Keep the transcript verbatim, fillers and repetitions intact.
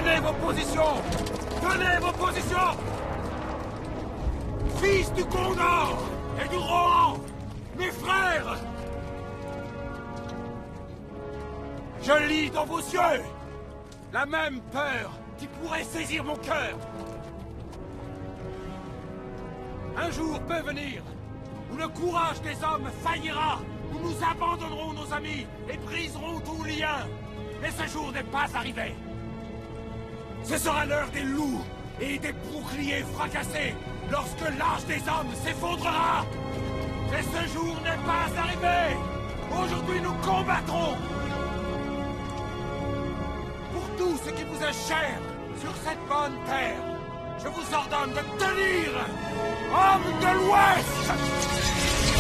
Tenez vos positions! Tenez vos positions! Fils du Condor et du Rohan, mes frères! Je lis dans vos yeux la même peur qui pourrait saisir mon cœur. Un jour peut venir où le courage des hommes faillira, où nous abandonnerons nos amis et briserons tout lien. Mais ce jour n'est pas arrivé. Ce sera l'heure des loups et des boucliers fracassés, lorsque l'âge des hommes s'effondrera. Mais ce jour n'est pas arrivé. Aujourd'hui, nous combattrons. Pour tout ce qui vous est cher sur cette bonne terre, je vous ordonne de tenir, hommes de l'Ouest!